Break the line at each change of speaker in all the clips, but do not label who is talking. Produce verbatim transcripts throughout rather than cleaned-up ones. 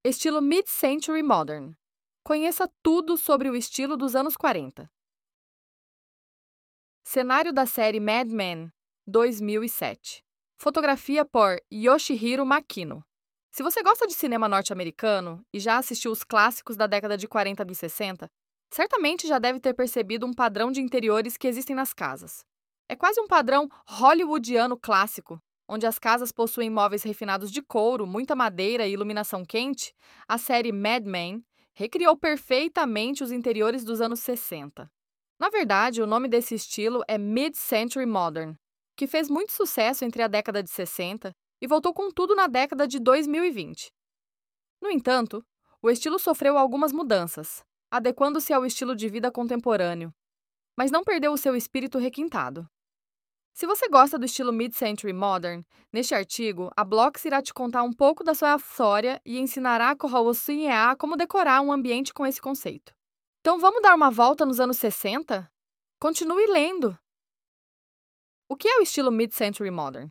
Estilo Mid-Century Modern. Conheça tudo sobre o estilo dos anos quarenta. Cenário da série Mad Men, dois mil e sete. Fotografia por Yoshihiro Makino. Se você gosta de cinema norte-americano e já assistiu os clássicos da década de quarenta e sessenta, certamente já deve ter percebido um padrão de interiores que existem nas casas. É quase um padrão hollywoodiano clássico, onde as casas possuem móveis refinados de couro, muita madeira e iluminação quente. A série Mad Men recriou perfeitamente os interiores dos anos sessenta. Na verdade, o nome desse estilo é Mid-Century Modern, que fez muito sucesso entre a década de sessenta e voltou com tudo na década de dois mil e vinte. No entanto, o estilo sofreu algumas mudanças, adequando-se ao estilo de vida contemporâneo, mas não perdeu o seu espírito requintado. Se você gosta do estilo Mid-Century Modern, neste artigo, a Blox irá te contar um pouco da sua história e ensinará como decorar um ambiente com esse conceito. Então vamos dar uma volta nos anos sessenta? Continue lendo! O que é o estilo Mid-Century Modern?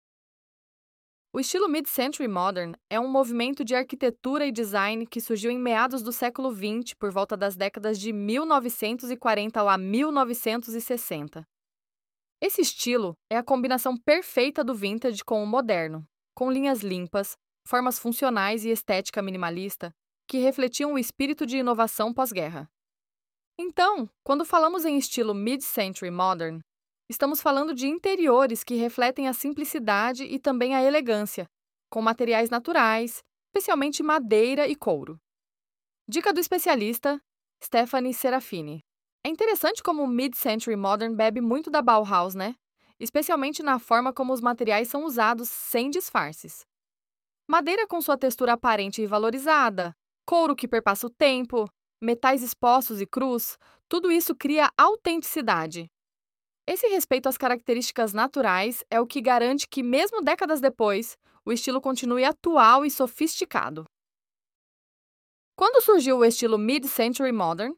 O estilo Mid-Century Modern é um movimento de arquitetura e design que surgiu em meados do século vinte, por volta das décadas de mil novecentos e quarenta a mil novecentos e sessenta. Esse estilo é a combinação perfeita do vintage com o moderno, com linhas limpas, formas funcionais e estética minimalista que refletiam o espírito de inovação pós-guerra. Então, quando falamos em estilo Mid-Century Modern, estamos falando de interiores que refletem a simplicidade e também a elegância, com materiais naturais, especialmente madeira e couro. Dica do especialista, Stephanie Serafini. É interessante como o Mid-Century Modern bebe muito da Bauhaus, né? Especialmente na forma como os materiais são usados sem disfarces. Madeira com sua textura aparente e valorizada, couro que perpassa o tempo, metais expostos e crus, tudo isso cria autenticidade. Esse respeito às características naturais é o que garante que, mesmo décadas depois, o estilo continue atual e sofisticado. Quando surgiu o estilo Mid-Century Modern?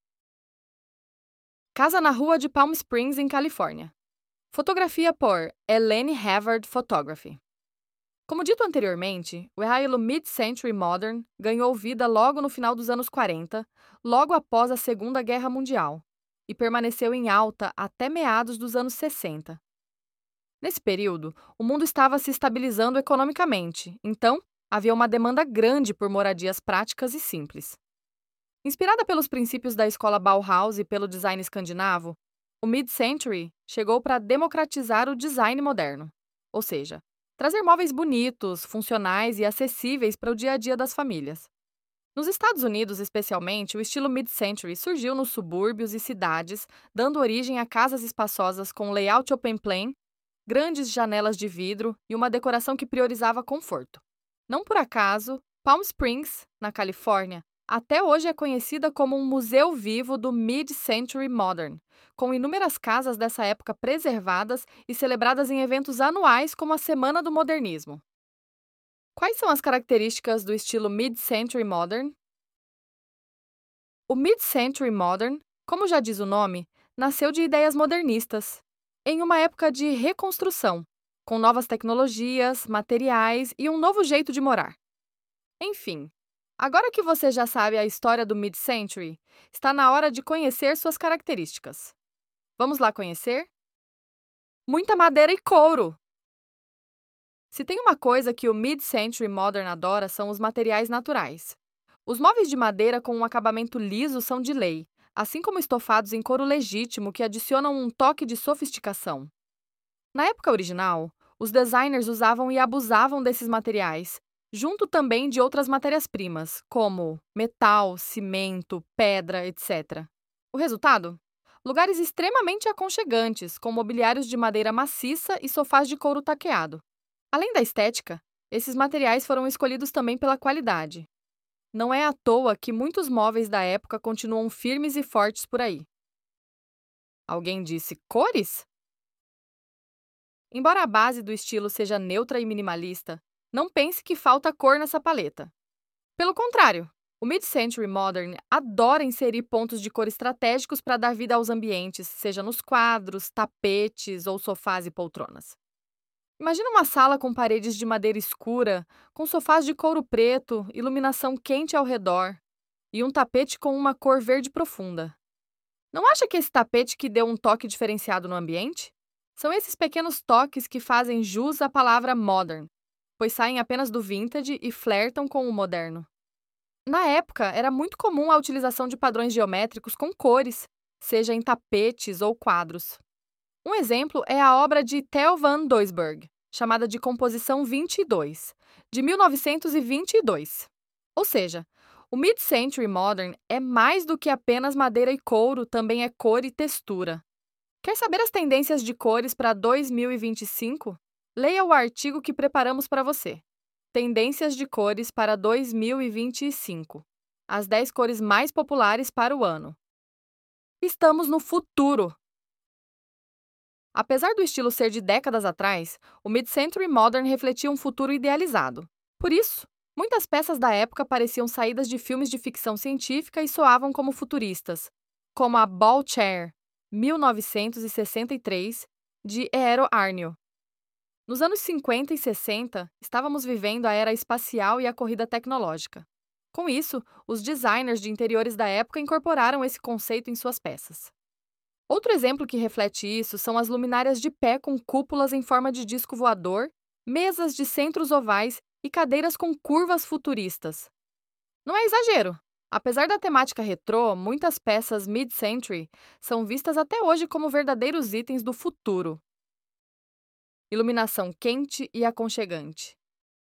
Casa na rua de Palm Springs, em Califórnia. Fotografia por Elaine Havard Photography. Como dito anteriormente, o estilo Mid-Century Modern ganhou vida logo no final dos anos quarenta, logo após a Segunda Guerra Mundial, e permaneceu em alta até meados dos anos sessenta. Nesse período, o mundo estava se estabilizando economicamente, então havia uma demanda grande por moradias práticas e simples. Inspirada pelos princípios da escola Bauhaus e pelo design escandinavo, o Mid-Century chegou para democratizar o design moderno, ou seja, trazer móveis bonitos, funcionais e acessíveis para o dia a dia das famílias. Nos Estados Unidos, especialmente, o estilo Mid-Century surgiu nos subúrbios e cidades, dando origem a casas espaçosas com layout open plan, grandes janelas de vidro e uma decoração que priorizava conforto. Não por acaso, Palm Springs, na Califórnia, até hoje é conhecida como um museu vivo do Mid-Century Modern, com inúmeras casas dessa época preservadas e celebradas em eventos anuais como a Semana do Modernismo. Quais são as características do estilo Mid-Century Modern? O Mid-Century Modern, como já diz o nome, nasceu de ideias modernistas, em uma época de reconstrução, com novas tecnologias, materiais e um novo jeito de morar. Enfim, agora que você já sabe a história do Mid-Century, está na hora de conhecer suas características. Vamos lá conhecer? Muita madeira e couro! Se tem uma coisa que o Mid-Century Modern adora são os materiais naturais. Os móveis de madeira com um acabamento liso são de lei, assim como estofados em couro legítimo que adicionam um toque de sofisticação. Na época original, os designers usavam e abusavam desses materiais, junto também de outras matérias-primas, como metal, cimento, pedra, etcétera. O resultado? Lugares extremamente aconchegantes, com mobiliários de madeira maciça e sofás de couro taqueado. Além da estética, esses materiais foram escolhidos também pela qualidade. Não é à toa que muitos móveis da época continuam firmes e fortes por aí. Alguém disse cores? Embora a base do estilo seja neutra e minimalista, não pense que falta cor nessa paleta. Pelo contrário, o Mid-Century Modern adora inserir pontos de cor estratégicos para dar vida aos ambientes, seja nos quadros, tapetes ou sofás e poltronas. Imagina uma sala com paredes de madeira escura, com sofás de couro preto, iluminação quente ao redor e um tapete com uma cor verde profunda. Não acha que esse tapete que deu um toque diferenciado no ambiente? São esses pequenos toques que fazem jus à palavra modern, pois saem apenas do vintage e flertam com o moderno. Na época, era muito comum a utilização de padrões geométricos com cores, seja em tapetes ou quadros. Um exemplo é a obra de Theo van Doesburg, chamada de Composição vinte e dois, de mil novecentos e vinte e dois. Ou seja, o Mid-Century Modern é mais do que apenas madeira e couro, também é cor e textura. Quer saber as tendências de cores para dois mil e vinte e cinco? Leia o artigo que preparamos para você. Tendências de cores para dois mil e vinte e cinco. As dez cores mais populares para o ano. Estamos no futuro! Apesar do estilo ser de décadas atrás, o Mid-Century Modern refletia um futuro idealizado. Por isso, muitas peças da época pareciam saídas de filmes de ficção científica e soavam como futuristas, como a Ball Chair, mil novecentos e sessenta e três, de Eero Aarnio. Nos anos cinquenta e sessenta, estávamos vivendo a era espacial e a corrida tecnológica. Com isso, os designers de interiores da época incorporaram esse conceito em suas peças. Outro exemplo que reflete isso são as luminárias de pé com cúpulas em forma de disco voador, mesas de centros ovais e cadeiras com curvas futuristas. Não é exagero! Apesar da temática retrô, muitas peças mid-century são vistas até hoje como verdadeiros itens do futuro. Iluminação quente e aconchegante.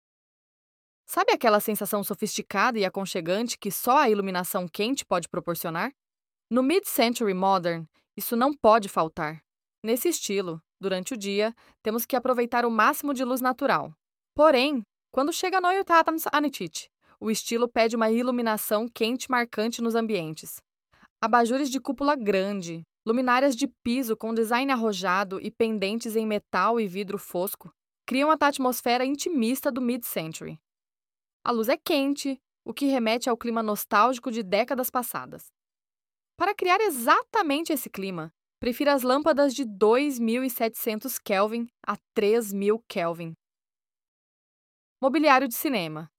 Sabe aquela sensação sofisticada e aconchegante que só a iluminação quente pode proporcionar? No Mid-Century Modern, isso não pode faltar. Nesse estilo, durante o dia, temos que aproveitar o máximo de luz natural. Porém, quando chega a noite, o estilo pede uma iluminação quente marcante nos ambientes. Abajures de cúpula grande, luminárias de piso com design arrojado e pendentes em metal e vidro fosco criam a atmosfera intimista do mid-century. A luz é quente, o que remete ao clima nostálgico de décadas passadas. Para criar exatamente esse clima, prefira as lâmpadas de dois mil e setecentos Kelvin a três mil Kelvin. Mobiliário de cinema.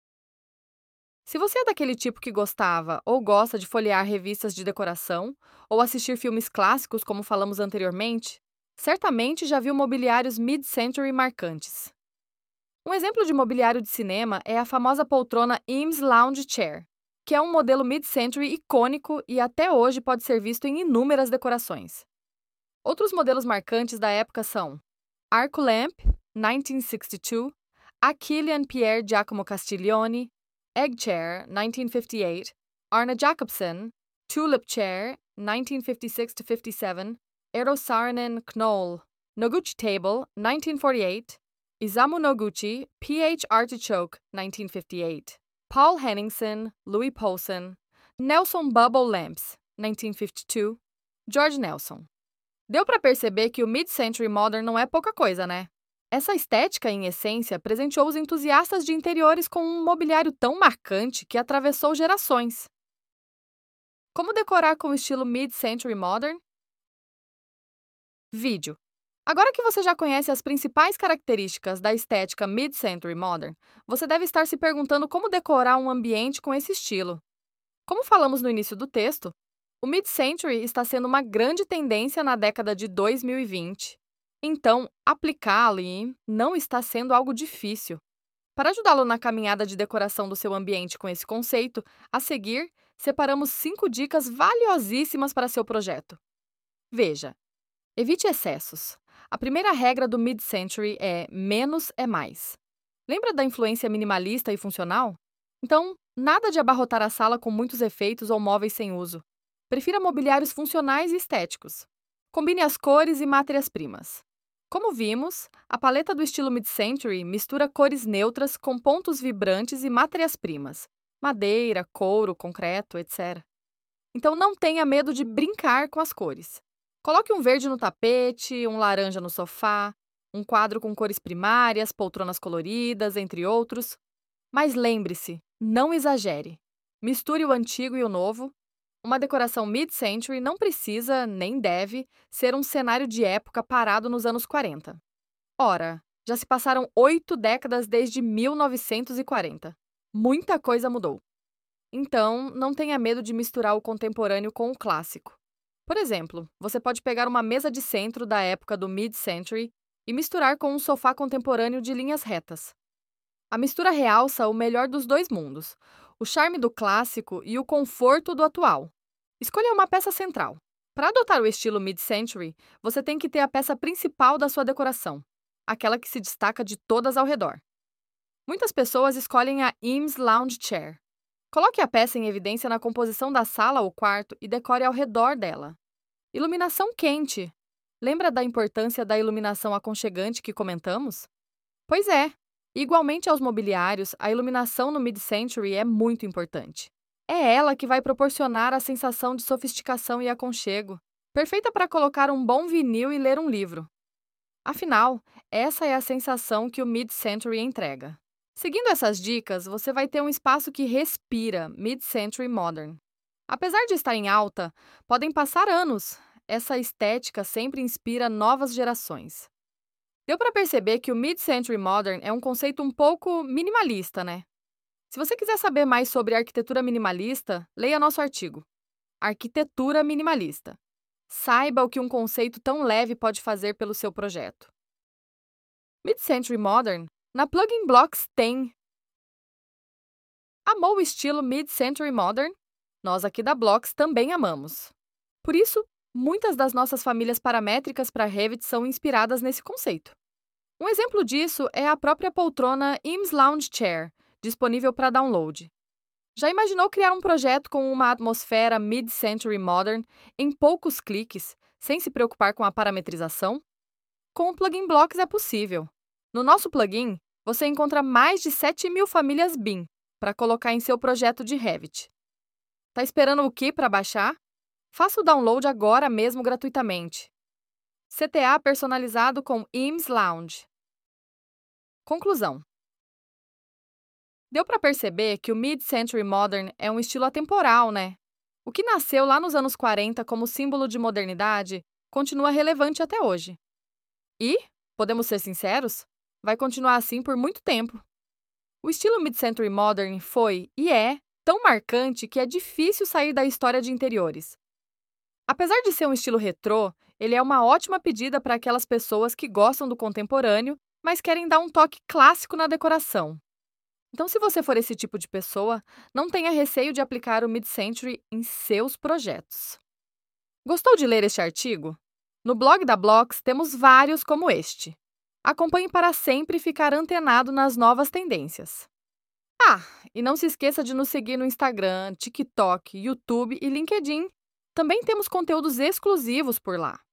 Se você é daquele tipo que gostava ou gosta de folhear revistas de decoração ou assistir filmes clássicos, como falamos anteriormente, certamente já viu mobiliários mid-century marcantes. Um exemplo de mobiliário de cinema é a famosa poltrona Eames Lounge Chair, que é um modelo mid-century icônico e até hoje pode ser visto em inúmeras decorações. Outros modelos marcantes da época são Arco Lamp, nineteen sixty-two, Achille and Pierre Giacomo Castiglione, Egg Chair, nineteen fifty-eight, Arne Jacobsen, Tulip Chair, nineteen fifty-six to fifty-seven, Eero Saarinen Knoll, Noguchi Table, nineteen forty-eight, Isamu Noguchi, P H Artichoke, nineteen fifty-eight, Paul Henningsen, Louis Poulsen, Nelson Bubble Lamps, nineteen fifty-two, George Nelson. Deu para perceber que o Mid-Century Modern não é pouca coisa, né? Essa estética, em essência, presenteou os entusiastas de interiores com um mobiliário tão marcante que atravessou gerações. Como decorar com o estilo Mid-Century Modern? Vídeo. Agora que você já conhece as principais características da estética Mid-Century Modern, você deve estar se perguntando como decorar um ambiente com esse estilo. Como falamos no início do texto, o Mid-Century está sendo uma grande tendência na década de dois mil e vinte. Então, aplicá-lo não está sendo algo difícil. Para ajudá-lo na caminhada de decoração do seu ambiente com esse conceito, a seguir, separamos cinco dicas valiosíssimas para seu projeto. Veja, evite excessos. A primeira regra do Mid-Century é menos é mais. Lembra da influência minimalista e funcional? Então, nada de abarrotar a sala com muitos efeitos ou móveis sem uso. Prefira mobiliários funcionais e estéticos. Combine as cores e matérias-primas. Como vimos, a paleta do estilo Mid-Century mistura cores neutras com pontos vibrantes e matérias-primas, madeira, couro, concreto, etcétera. Então não tenha medo de brincar com as cores. Coloque um verde no tapete, um laranja no sofá, um quadro com cores primárias, poltronas coloridas, entre outros. Mas lembre-se, não exagere. Misture o antigo e o novo. Uma decoração mid-century não precisa, nem deve, ser um cenário de época parado nos anos quarenta. Ora, Já se passaram oito décadas desde mil novecentos e quarenta. Muita coisa mudou. Então, não tenha medo de misturar o contemporâneo com o clássico. Por exemplo, você pode pegar uma mesa de centro da época do mid-century e misturar com um sofá contemporâneo de linhas retas. A mistura realça o melhor dos dois mundos, o charme do clássico e o conforto do atual. Escolha uma peça central. Para adotar o estilo mid-century, você tem que ter a peça principal da sua decoração, aquela que se destaca de todas ao redor. Muitas pessoas escolhem a Eames Lounge Chair. Coloque a peça em evidência na composição da sala ou quarto e decore ao redor dela. Iluminação quente. Lembra da importância da iluminação aconchegante que comentamos? Pois é, igualmente aos mobiliários, a iluminação no mid-century é muito importante. É ela que vai proporcionar a sensação de sofisticação e aconchego, perfeita para colocar um bom vinil e ler um livro. Afinal, essa é a sensação que o mid-century entrega. Seguindo essas dicas, você vai ter um espaço que respira mid-century modern. Apesar de estar em alta, podem passar anos. Essa estética sempre inspira novas gerações. Deu para perceber que o mid-century modern é um conceito um pouco minimalista, né? Se você quiser saber mais sobre arquitetura minimalista, leia nosso artigo. Arquitetura minimalista. Saiba o que um conceito tão leve pode fazer pelo seu projeto. Mid-century modern? Na Plugin Blocks tem. Amou o estilo mid-century modern? Nós aqui da Blocks também amamos. Por isso, muitas das nossas famílias paramétricas para Revit são inspiradas nesse conceito. Um exemplo disso é a própria poltrona Eames Lounge Chair, disponível para download. Já imaginou criar um projeto com uma atmosfera mid-century modern em poucos cliques, sem se preocupar com a parametrização? Com o Plugin Blocks é possível. No nosso plugin, você encontra mais de sete mil famílias B I M para colocar em seu projeto de Revit. Tá esperando o que para baixar? Faça o download agora mesmo gratuitamente. C T A personalizado com Eames Lounge. Conclusão. Deu para perceber que o mid-century modern é um estilo atemporal, né? O que nasceu lá nos anos quarenta como símbolo de modernidade continua relevante até hoje. E, podemos ser sinceros, vai continuar assim por muito tempo. O estilo mid-century modern foi, e é, tão marcante que é difícil sair da história de interiores. Apesar de ser um estilo retrô, ele é uma ótima pedida para aquelas pessoas que gostam do contemporâneo, mas querem dar um toque clássico na decoração. Então, se você for esse tipo de pessoa, não tenha receio de aplicar o mid-century em seus projetos. Gostou de ler este artigo? No blog da Blocks temos vários como este. Acompanhe para sempre ficar antenado nas novas tendências. Ah, e não se esqueça de nos seguir no Instagram, TikTok, YouTube e LinkedIn. Também temos conteúdos exclusivos por lá.